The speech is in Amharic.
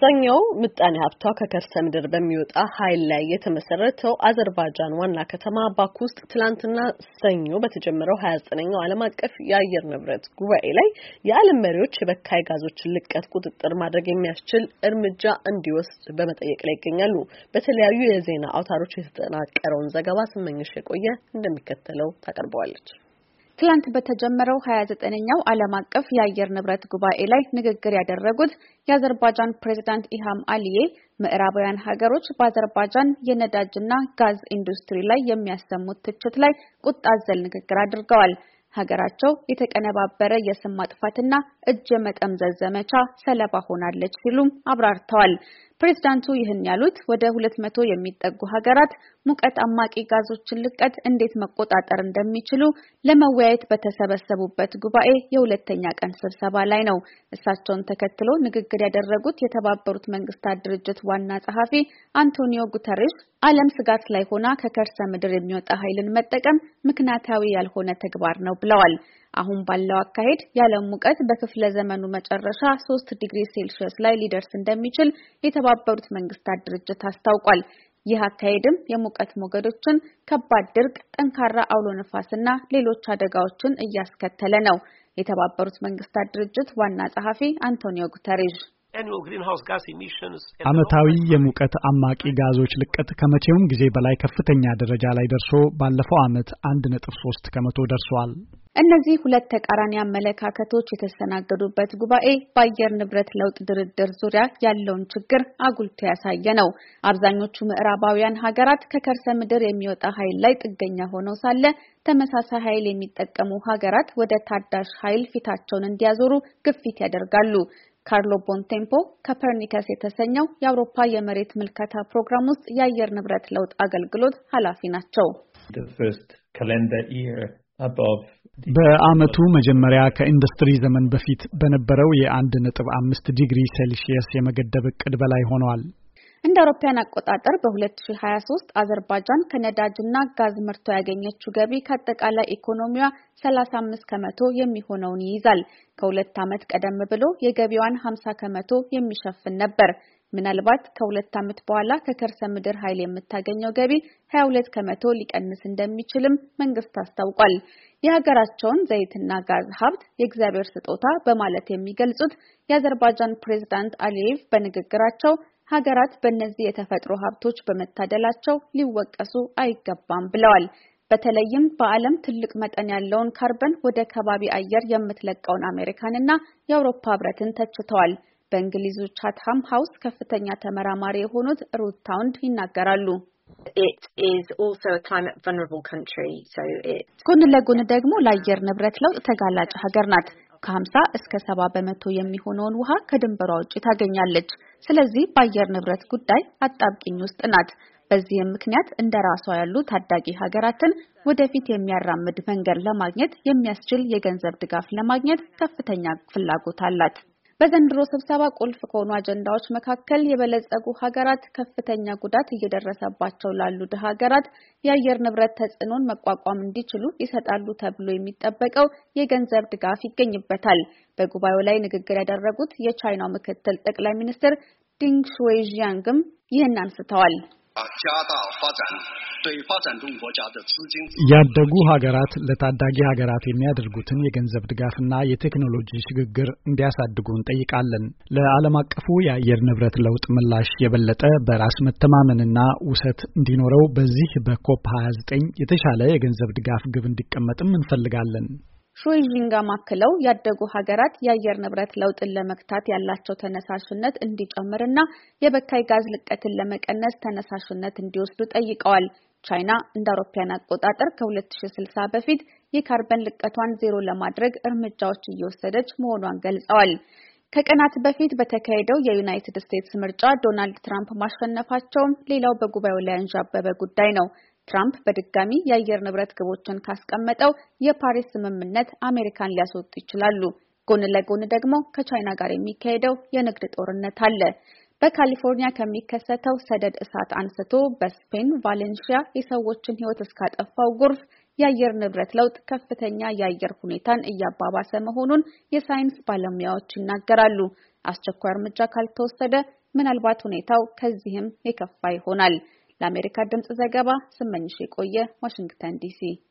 አብዛኛው ምጣኔ ሀብቷ ከከርሰ ምድር በሚወጣ ኃይል ላይ የተመሰረተው አዘርባይጃን ዋና ከተማ ባኩ ውስጥ ትላንትና ሰኞ በተጀመረው 29ኛው ዓለም አቀፍ የአየር ንብረት ጉባኤ ላይ የዓለም መሪዎች የበካይ ጋዞችን ልቀት ቁጥጥር ማድረግ የሚያስችል እርምጃ እንዲወስድ በመጠየቅ ላይ ይገኛሉ። በተለያዩ የዜና አውታሮች የተጠናቀረውን ዘገባ ስመኝሽ የቆየ እንደሚከተለው ታቀርበዋለች። ትላንት በተጀመረው 29ኛው ዓለም አቀፍ የአየር ንብረት ጉባኤ ላይ ንግግር ያደረጉት የአዘርባይጃን ፕሬዝዳንት ኢልሃም አሊዬ ምዕራባውያን ሀገሮች በአዘርባይጃን የነዳጅና ጋዝ ኢንዱስትሪ ላይ የሚያሰሙት ትችት ላይ ቁጣ አዘል ንግግር አድርገዋል። ሀገራቸው የተቀነባበረ የስም ማጥፋትና እጅ የመጠምዘዝ ዘመቻ ሰለባ ሆናለች ሲሉም አብራርተዋል። ፕሬዝዳንቱ ይህን ያሉት ወደ 200 የሚጠጉ ሀገራት ሙቀት አማቂ ጋዞችን ልቀት እንዴት መቆጣጠር እንደሚችሉ ለመወያየት በተሰበሰቡበት ጉባኤ የሁለተኛ ቀን ስብሰባ ላይ ነው። እሳቸውን ተከትሎ ንግግር ያደረጉት የተባበሩት መንግስታት ድርጅት ዋና ጸሐፊ አንቶኒዮ ጉተሬስ ዓለም ስጋት ላይ ሆና ከከርሰ ምድር የሚወጣ ኃይልን መጠቀም ምክንያታዊ ያልሆነ ተግባር ነው ብለዋል። አሁን ባለው አካሄድ የዓለም ሙቀት በክፍለ ዘመኑ መጨረሻ 3 ዲግሪ ሴልሺየስ ላይ ሊደርስ እንደሚችል የተባበሩት መንግስታት ድርጅት አስታውቋል። ይህ አካሄድም የሙቀት ሞገዶችን፣ ከባድ ድርቅ፣ ጠንካራ አውሎ ነፋስና ሌሎች አደጋዎችን እያስከተለ ነው። የተባበሩት መንግስታት ድርጅት ዋና ጸሐፊ አንቶኒዮ ጉተሬስ ዓመታዊ የሙቀት አማቂ ጋዞች ልቀት ከመቼውም ጊዜ በላይ ከፍተኛ ደረጃ ላይ ደርሶ ባለፈው ዓመት 1.3 ከመቶ ደርሷል። እነዚህ ሁለት ተቃራኒ አመለካከቶች የተስተናገዱበት ጉባኤ በአየር ንብረት ለውጥ ድርድር ዙሪያ ያለውን ችግር አጉልቶ ያሳየ ነው። አብዛኞቹ ምዕራባውያን ሀገራት ከከርሰ ምድር የሚወጣ ኃይል ላይ ጥገኛ ሆነው ሳለ ተመሳሳይ ኃይል የሚጠቀሙ ሀገራት ወደ ታዳሽ ኃይል ፊታቸውን እንዲያዞሩ ግፊት ያደርጋሉ። ካርሎ ቦንቴምፖ ኮፐርኒከስ የተሰኘው የአውሮፓ የመሬት ምልከታ ፕሮግራም ውስጥ የአየር ንብረት ለውጥ አገልግሎት ኃላፊ ናቸው። በዓመቱ መጀመሪያ ከኢንዱስትሪ ዘመን በፊት በነበረው የ1.5 ዲግሪ ሴልሺየስ የመገደብ እቅድ በላይ ሆነዋል። እንደ አውሮፓውያን አቆጣጠር በ2023 አዘርባይጃን ከነዳጅና ጋዝ ምርቷ ያገኘችው ገቢ ከአጠቃላይ ኢኮኖሚዋ 35 ከመቶ የሚሆነውን ይይዛል። ከሁለት ዓመት ቀደም ብሎ የገቢዋን 50 ከመቶ የሚሸፍን ነበር። ምናልባት ከሁለት ዓመት በኋላ ከከርሰ ምድር ኃይል የምታገኘው ገቢ 22 ከመቶ ሊቀንስ እንደሚችልም መንግስት አስታውቋል። የሀገራቸውን ዘይትና ጋዝ ሀብት የእግዚአብሔር ስጦታ በማለት የሚገልጹት የአዘርባይጃን ፕሬዝዳንት አሊዬቭ በንግግራቸው ሀገራት በእነዚህ የተፈጥሮ ሀብቶች በመታደላቸው ሊወቀሱ አይገባም ብለዋል። በተለይም በዓለም ትልቅ መጠን ያለውን ካርበን ወደ ከባቢ አየር የምትለቀውን አሜሪካንና የአውሮፓ ህብረትን ተችተዋል። በእንግሊዙ ቻትሃም ሃውስ ከፍተኛ ተመራማሪ የሆኑት ሩት ታውንድ ይናገራሉ። ጎን ለጎን ደግሞ ለአየር ንብረት ለውጥ ተጋላጭ ሀገር ናት። ከ50 እስከ 70 በመቶ የሚሆነውን ውሃ ከድንበሯ ውጪ ታገኛለች። ስለዚህ በአየር ንብረት ጉዳይ አጣብቂኝ ውስጥ ናት። በዚህም ምክንያት እንደራሷ ያሉ ታዳጊ ሀገራትን ወደፊት የሚያራምድ መንገድ ለማግኘት የሚያስችል የገንዘብ ድጋፍ ለማግኘት ከፍተኛ ፍላጎት አላት። በዘንድሮ ስብሰባ ቁልፍ ከሆኑ አጀንዳዎች መካከል የበለጸጉ ሀገራት ከፍተኛ ጉዳት እየደረሰባቸው ላሉ ድሃ ሀገራት የአየር ንብረት ተጽዕኖን መቋቋም እንዲችሉ ይሰጣሉ ተብሎ የሚጠበቀው የገንዘብ ድጋፍ ይገኝበታል። በጉባኤው ላይ ንግግር ያደረጉት የቻይናው ምክትል ጠቅላይ ሚኒስትር ዲንግ ሹዌይጂያንግም ይህን አንስተዋል። ያደጉ ሀገራት ለታዳጊ ሀገራት የሚያደርጉትን የገንዘብ ድጋፍና የቴክኖሎጂ ሽግግር እንዲያሳድጉ እንጠይቃለን። ለዓለም አቀፉ የአየር ንብረት ለውጥ ምላሽ የበለጠ በራስ መተማመንና ውሰት እንዲኖረው በዚህ በኮፕ 29 የተሻለ የገንዘብ ድጋፍ ግብ እንዲቀመጥም እንፈልጋለን። ሹዌይጂንጋ ማክለው ያደጉ ሀገራት የአየር ንብረት ለውጥን ለመግታት ያላቸው ተነሳሽነት እንዲጨምርና የበካይ ጋዝ ልቀትን ለመቀነስ ተነሳሽነት እንዲወስዱ ጠይቀዋል። ቻይና እንደ አውሮፓውያን አቆጣጠር ከ2060 በፊት የካርበን ልቀቷን ዜሮ ለማድረግ እርምጃዎች እየወሰደች መሆኗን ገልጸዋል። ከቀናት በፊት በተካሄደው የዩናይትድ ስቴትስ ምርጫ ዶናልድ ትራምፕ ማሸነፋቸውም ሌላው በጉባኤው ላይ አንዣበበ ጉዳይ ነው። ትራምፕ በድጋሚ የአየር ንብረት ግቦችን ካስቀመጠው የፓሪስ ስምምነት አሜሪካን ሊያስወጡ ይችላሉ። ጎን ለጎን ደግሞ ከቻይና ጋር የሚካሄደው የንግድ ጦርነት አለ። በካሊፎርኒያ ከሚከሰተው ሰደድ እሳት አንስቶ በስፔን ቫሌንሺያ የሰዎችን ሕይወት እስካጠፋው ጎርፍ የአየር ንብረት ለውጥ ከፍተኛ የአየር ሁኔታን እያባባሰ መሆኑን የሳይንስ ባለሙያዎች ይናገራሉ። አስቸኳይ እርምጃ ካልተወሰደ ምናልባት ሁኔታው ከዚህም የከፋ ይሆናል። ለአሜሪካ ድምጽ ዘገባ ስመኝሽ የቆየ ዋሽንግተን ዲሲ